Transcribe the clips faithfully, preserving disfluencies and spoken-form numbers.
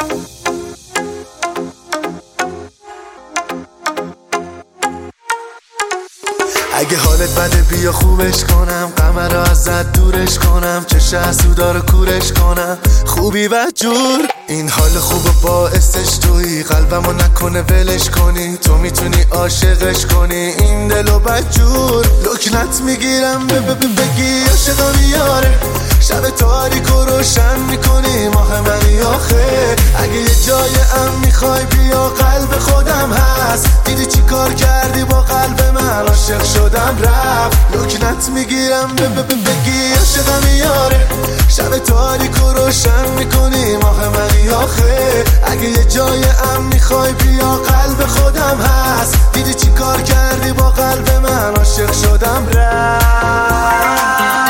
اگه حالت بده بیا خوبش کنم، قمر رو ازت دورش کنم، چه حسودا رو کورش کنم، خوبی و جور. این حال خوب باعثش تویی، قلبمو نکنه ولش کنی، تو میتونی عاشقش کنی این دلو بدجور. لکنت میگیرم بگی عاشقم یاره، شب تاریک و روشن میکنی ماه منی آخه. اگه یه جای ام میخوای بیا قلب خودم هست، دیدی چی کار کردی با قلب من، عاشق شدم رفت. لکنت میگیرم بگی عاشقم یاره، شب تاریک و روشن میکنی ماه منی آخه. اگه یه جای ام میخوای بیا قلب خودم هست، دیدی چی کار کردی با قلب من، عاشق شدم رفت.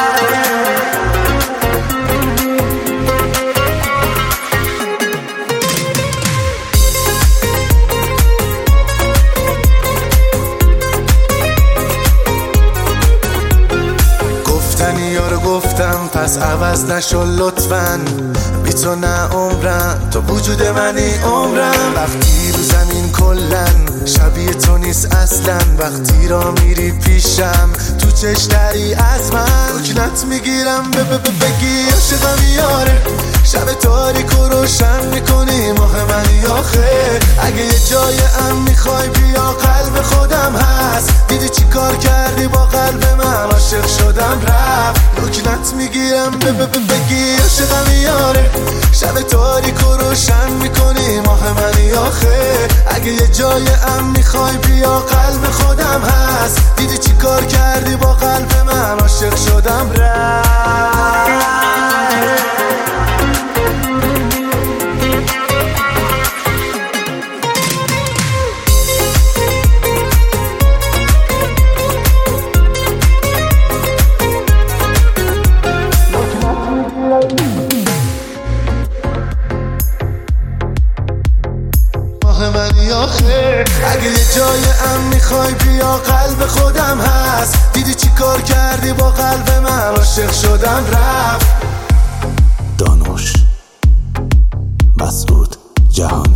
یارو گفتم پس عوض نشو لطفاً، بی تو نه عمرم، تو وجود منی عمرم. وقتی رو زمین کلن شبیه تو نیست اصلا، وقتی را میری پیشم تو چشتری از من. لکنت میگیرم بگی عاشقم یاره، شب تاریک و روشن میکنی ماه منی آخه. اگه یه جای ام میخوای بیا قلب خودم هست، دیدی چی کار کردی با قلب من، عاشق شدم رفت. لکنت میگیرم بگی عاشقم یاره، شب تاریک و روشن میکنی ماه منی آخه. اگه یه جای ام میخوای بیا قلب خودم هست، دیدی چی کار کردی با قلب من، عاشق شدم رفت. منی آخه. اگه یه جای ام میخوای بیا قلب خودم هست، دیدی چی کار کردی با قلب من، عاشق شدم رفت. دانوش مسعود جهان